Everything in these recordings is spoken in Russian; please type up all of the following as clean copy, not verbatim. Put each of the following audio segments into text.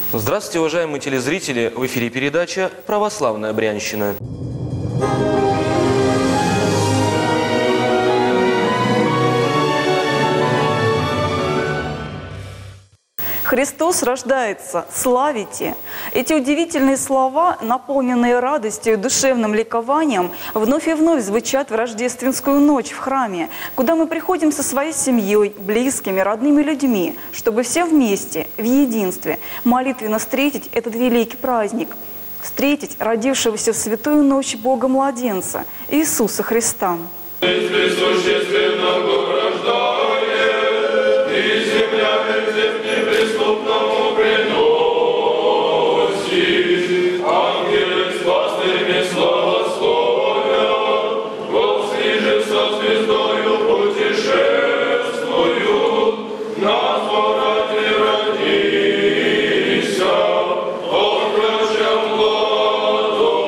Здравствуйте, уважаемые телезрители! В эфире передача «Православная Брянщина». Христос рождается, славите! Эти удивительные слова, наполненные радостью и душевным ликованием, вновь и вновь звучат в рождественскую ночь в храме, куда мы приходим со своей семьей, близкими, родными людьми, чтобы все вместе, в единстве, молитвенно встретить этот великий праздник, встретить родившегося в святую ночь Бога-младенца, Иисуса Христа. Неприступному приносит, ангелы с пастырями славословят, волхвы же со звездою путешествуют, на звороте родися, отрочам младом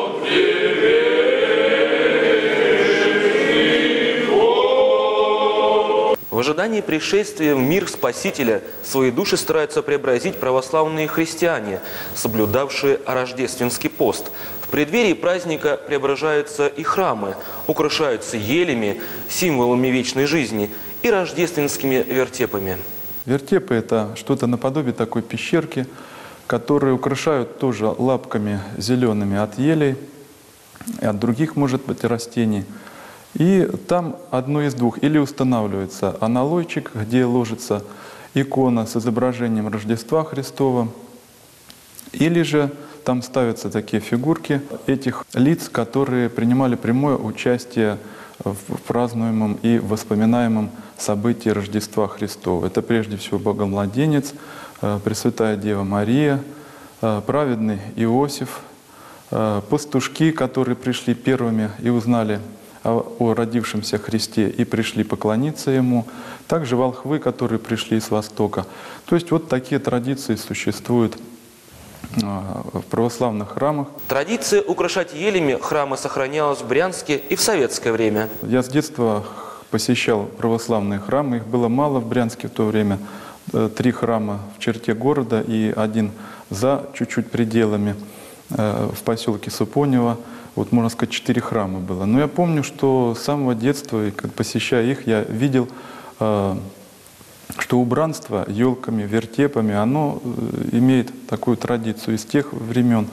привечный. В ожидании пришествия в мир Спасителя свои души стараются преобразить православные христиане, соблюдавшие рождественский пост. В преддверии праздника преображаются и храмы, украшаются елями, символами вечной жизни и рождественскими вертепами. Вертепы – это что-то наподобие такой пещерки, которые украшают тоже лапками зелеными от елей и от других, может быть, растений. И там одно из двух. Или устанавливается аналойчик, где ложится икона с изображением Рождества Христова, или же там ставятся такие фигурки этих лиц, которые принимали прямое участие в празднуемом и воспоминаемом событии Рождества Христова. Это прежде всего Богомладенец, Пресвятая Дева Мария, праведный Иосиф, пастушки, которые пришли первыми и узнали о родившемся Христе и пришли поклониться Ему, также волхвы, которые пришли с Востока. То есть вот такие традиции существуют в православных храмах. Традиция украшать елями храмы сохранялась в Брянске и в советское время. Я с детства посещал православные храмы, их было мало в Брянске в то время. 3 храма в черте города и 1 за чуть-чуть пределами в поселке Супонево. Вот, можно сказать, 4 храма было. Но я помню, что с самого детства, и посещая их, я видел, что убранство елками, вертепами, оно имеет такую традицию из тех времен.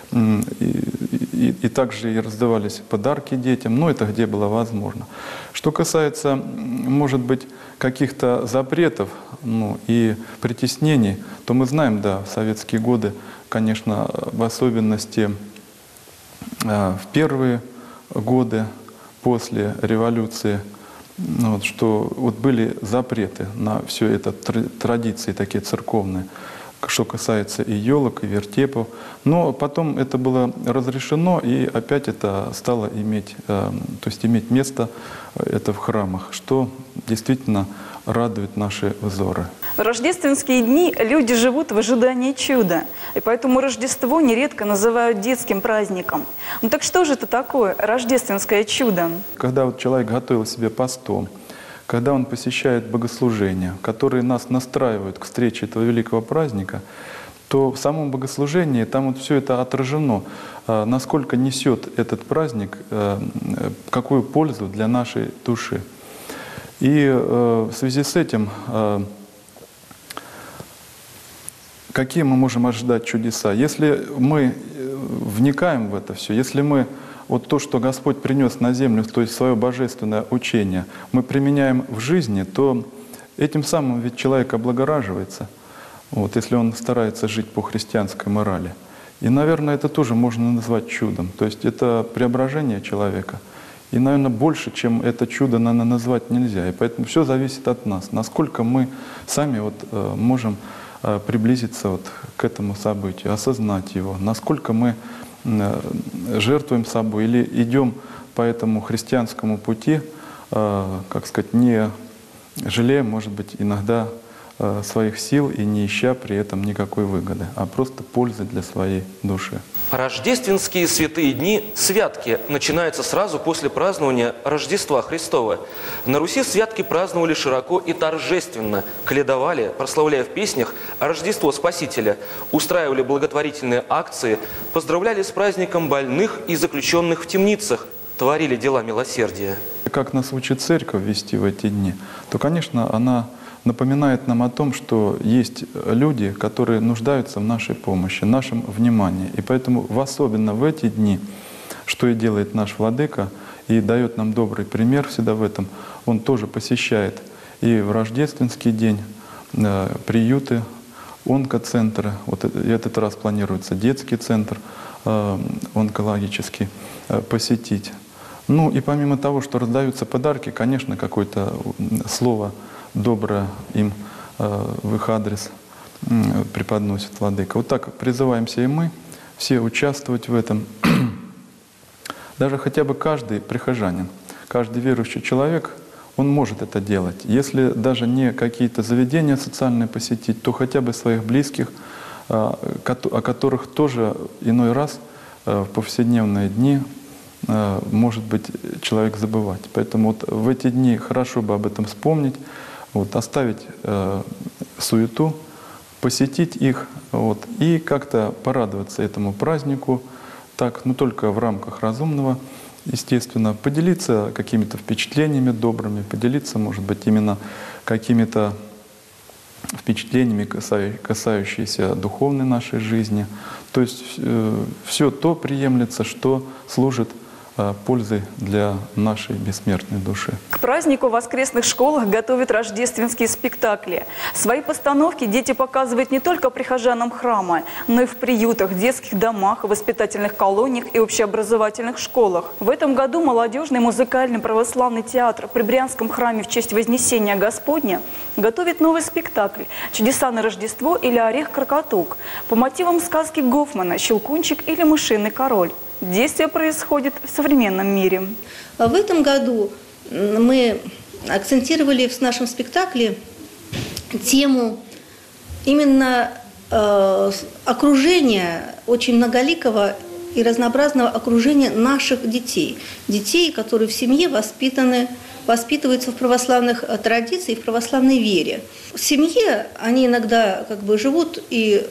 И также и раздавались подарки детям, но это где было возможно. Что касается, может быть, каких-то запретов и притеснений, то мы знаем, да, в советские годы, конечно, в особенности в первые годы после революции, что вот были запреты на все это, традиции такие церковные, что касается и елок, и вертепов. Но потом это было разрешено, и опять это стало иметь место это в храмах, что действительно радует наши взоры. В рождественские дни люди живут в ожидании чуда, и поэтому Рождество нередко называют детским праздником. Ну так что же это такое рождественское чудо? Когда вот человек готовил себе постом, когда он посещает богослужения, которые нас настраивают к встрече этого великого праздника, то в самом богослужении там вот все это отражено, насколько несет этот праздник, какую пользу для нашей души. И в связи с этим, какие мы можем ожидать чудеса? Если мы вникаем в это все, если мы вот то, что Господь принес на землю, то есть свое божественное учение, мы применяем в жизни, то этим самым ведь человек облагораживается, если он старается жить по христианской морали. И, наверное, это тоже можно назвать чудом. То есть это преображение человека. И, наверное, больше, чем это чудо, наверное, назвать нельзя. И поэтому все зависит от нас, насколько мы сами можем приблизиться к этому событию, осознать его, насколько мы жертвуем собой или идем по этому христианскому пути, не жалея, может быть, иногда своих сил и не ища при этом никакой выгоды, а просто пользы для своей души. Рождественские святые дни, святки, начинаются сразу после празднования Рождества Христова. На Руси святки праздновали широко и торжественно, коледовали, прославляя в песнях Рождество Спасителя, устраивали благотворительные акции, поздравляли с праздником больных и заключенных в темницах, творили дела милосердия. Как нас учит Церковь вести в эти дни, то, конечно, она напоминает нам о том, что есть люди, которые нуждаются в нашей помощи, в нашем внимании. И поэтому особенно в эти дни, что и делает наш Владыка, и дает нам добрый пример всегда в этом, Он тоже посещает и в рождественский день приюты, онкоцентры. Вот этот раз планируется детский центр онкологический посетить. Ну и помимо того, что раздаются подарки, конечно, какое-то слово доброе им в их адрес преподносит Владыка. Вот так призываемся и мы все участвовать в этом. Даже хотя бы каждый прихожанин, каждый верующий человек, он может это делать. Если даже не какие-то заведения социальные посетить, то хотя бы своих близких, о которых тоже иной раз в повседневные дни может быть человек забывать. Поэтому вот в эти дни хорошо бы об этом вспомнить, вот, оставить суету, посетить их и как-то порадоваться этому празднику, так, только в рамках разумного, естественно, поделиться какими-то впечатлениями добрыми, поделиться, может быть, именно какими-то впечатлениями, касающиеся духовной нашей жизни. То есть все то приемлется, что служит пользой для нашей бессмертной души. К празднику в воскресных школах готовят рождественские спектакли. Свои постановки дети показывают не только прихожанам храма, но и в приютах, детских домах, воспитательных колониях и общеобразовательных школах. В этом году молодежный музыкальный православный театр при Брянском храме в честь Вознесения Господня готовит новый спектакль «Чудеса на Рождество» или «Орех-крокотук» по мотивам сказки Гофмана «Щелкунчик» или «Мышиный король». Действие происходит в современном мире. В этом году мы акцентировали в нашем спектакле тему именно окружения, очень многоликого и разнообразного окружения наших детей. Детей, которые в семье воспитываются в православных традициях, в православной вере. В семье они иногда живут и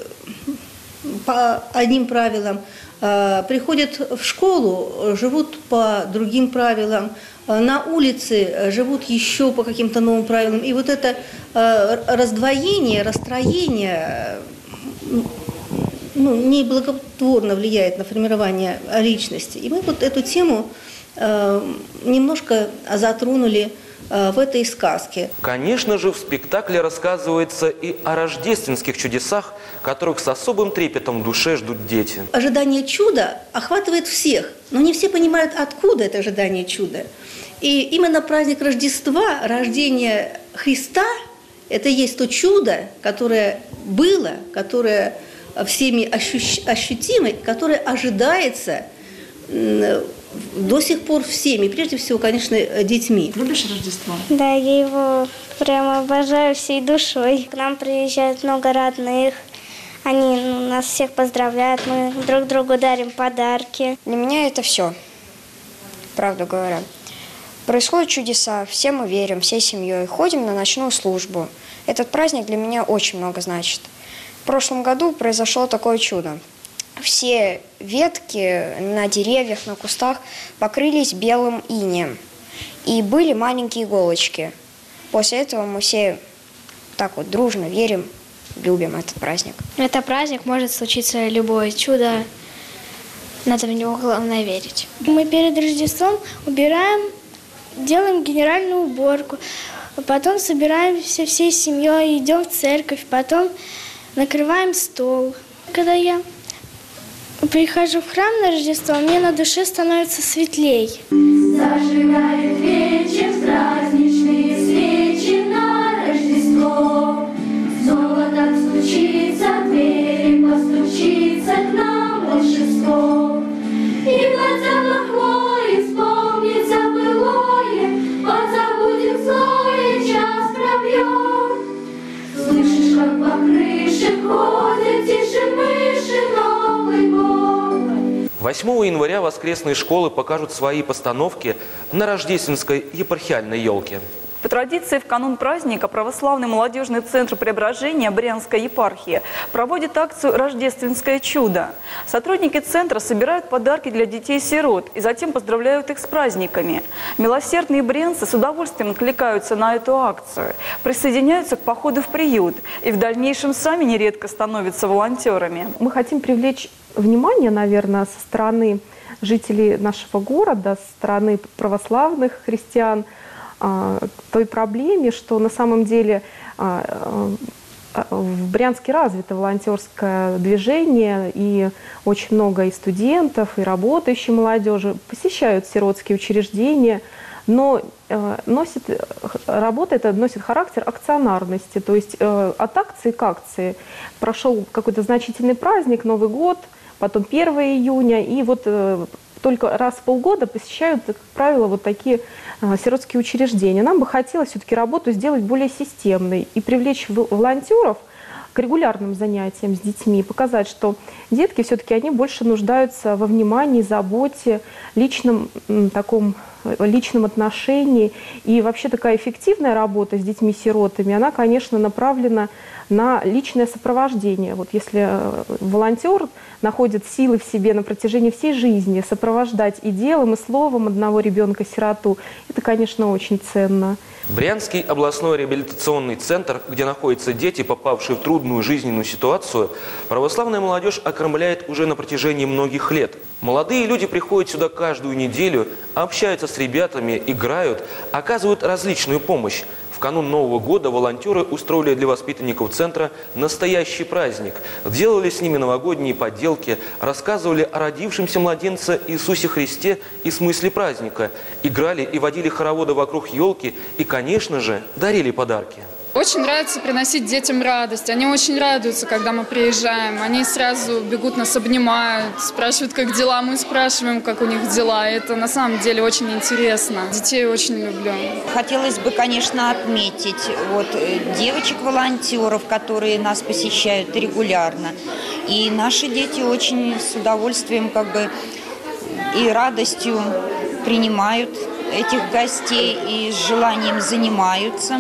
по одним правилам, приходят в школу, живут по другим правилам, на улице живут еще по каким-то новым правилам. И вот это раздвоение, расстроение неблаготворно влияет на формирование личности. И мы вот эту тему немножко затронули в этой сказке. Конечно же, в спектакле рассказывается и о рождественских чудесах, которых с особым трепетом в душе ждут дети. Ожидание чуда охватывает всех, но не все понимают, откуда это ожидание чуда. И именно праздник Рождества, рождение Христа, это есть то чудо, которое было, которое всеми ощутимо, которое ожидается до сих пор всеми, прежде всего, конечно, детьми. Любишь Рождество? Да, я его прямо обожаю всей душой. К нам приезжает много родных, они нас всех поздравляют, мы друг другу дарим подарки. Для меня это все, правду говоря. Происходят чудеса, все мы верим, всей семьей, ходим на ночную службу. Этот праздник для меня очень много значит. В прошлом году произошло такое чудо. Все ветки на деревьях, на кустах покрылись белым инеем. И были маленькие иголочки. После этого мы все так вот дружно верим, любим этот праздник. Это праздник, может случиться любое чудо. Надо в него главное верить. Мы перед Рождеством убираем, делаем генеральную уборку. Потом собираемся всей семьей, идем в церковь. Потом накрываем стол. Когда я прихожу в храм на Рождество, мне на душе становится светлей. Зажигает вечер праздничные свечи на Рождество. Снова так стучится в двери, постучится к нам волшебство. И под запахло исполнится былое, подзабудем злое, час пробьет. 8 января воскресные школы покажут свои постановки на рождественской епархиальной елке. По традиции, в канун праздника Православный молодежный центр Преображения Брянской епархии проводит акцию «Рождественское чудо». Сотрудники центра собирают подарки для детей-сирот и затем поздравляют их с праздниками. Милосердные брянцы с удовольствием откликаются на эту акцию, присоединяются к походу в приют и в дальнейшем сами нередко становятся волонтерами. Мы хотим привлечь внимание, наверное, со стороны жителей нашего города, со стороны православных христиан, той проблеме, что на самом деле в Брянске развито волонтерское движение, и очень много и студентов, и работающей молодежи посещают сиротские учреждения, но работа эта носит характер акционарности, то есть от акции к акции. Прошел какой-то значительный праздник, Новый год, потом 1 июня, и вот только раз в полгода посещают, как правило, вот такие сиротские учреждения. Нам бы хотелось все-таки работу сделать более системной и привлечь волонтеров к регулярным занятиям с детьми, показать, что детки все-таки они больше нуждаются во внимании, заботе, личном отношении. И вообще такая эффективная работа с детьми-сиротами, она, конечно, направлена на личное сопровождение. Вот если волонтер находит силы в себе на протяжении всей жизни сопровождать и делом, и словом одного ребенка-сироту, это, конечно, очень ценно. Брянский областной реабилитационный центр, где находятся дети, попавшие в трудную жизненную ситуацию, православная молодежь окормляет уже на протяжении многих лет. Молодые люди приходят сюда каждую неделю, общаются с ребятами, играют, оказывают различную помощь. В канун Нового года волонтеры устроили для воспитанников центра настоящий праздник. Делали с ними новогодние поделки, рассказывали о родившемся младенце Иисусе Христе и смысле праздника. Играли и водили хороводы вокруг елки и, конечно же, дарили подарки. Очень нравится приносить детям радость. Они очень радуются, когда мы приезжаем. Они сразу бегут, нас обнимают, спрашивают, как дела. Мы спрашиваем, как у них дела. Это на самом деле очень интересно. Детей очень люблю. Хотелось бы, конечно, отметить девочек-волонтеров, которые нас посещают регулярно. И наши дети очень с удовольствием и радостью принимают этих гостей и с желанием занимаются.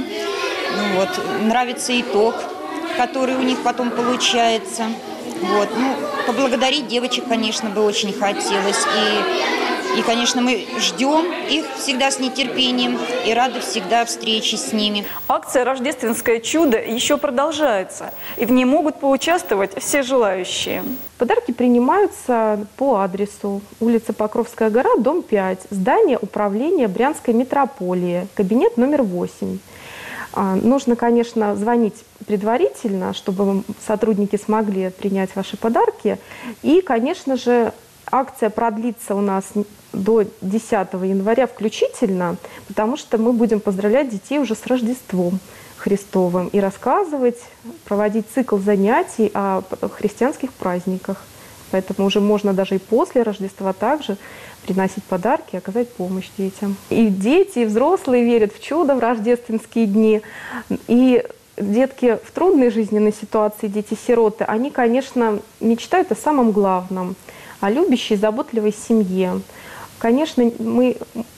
Нравится итог, который у них потом получается. Поблагодарить девочек, конечно, бы очень хотелось. И, конечно, мы ждем их всегда с нетерпением и рады всегда встрече с ними. Акция «Рождественское чудо» еще продолжается, и в ней могут поучаствовать все желающие. Подарки принимаются по адресу: улица Покровская гора, дом 5, здание управления Брянской метрополии, кабинет номер 8. Нужно, конечно, звонить предварительно, чтобы сотрудники смогли принять ваши подарки. И, конечно же, акция продлится у нас до 10 января включительно, потому что мы будем поздравлять детей уже с Рождеством Христовым и рассказывать, проводить цикл занятий о христианских праздниках. Поэтому уже можно даже и после Рождества также приносить подарки, оказать помощь детям. И дети, и взрослые верят в чудо в рождественские дни. И детки в трудной жизненной ситуации, дети-сироты, они, конечно, мечтают о самом главном, о любящей, заботливой семье. Конечно, мы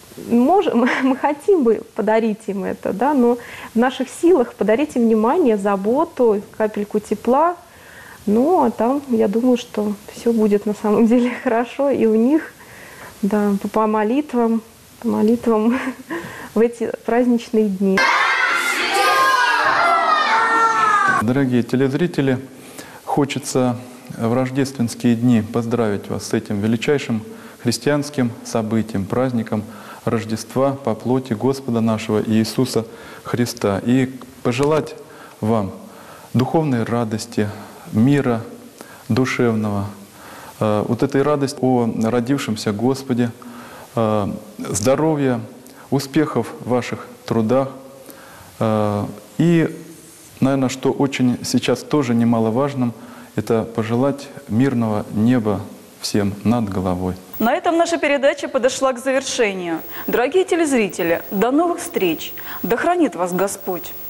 хотим бы подарить им это, да, но в наших силах подарить им внимание, заботу, капельку тепла. Ну, а там, я думаю, что все будет на самом деле хорошо и у них. Да, по молитвам в эти праздничные дни. Дорогие телезрители, хочется в рождественские дни поздравить вас с этим величайшим христианским событием, праздником Рождества по плоти Господа нашего Иисуса Христа. И пожелать вам духовной радости, мира душевного, вот этой радости о родившемся Господе, здоровья, успехов в ваших трудах. И, наверное, что очень сейчас тоже немаловажным, это пожелать мирного неба всем над головой. На этом наша передача подошла к завершению. Дорогие телезрители, до новых встреч! Да хранит вас Господь!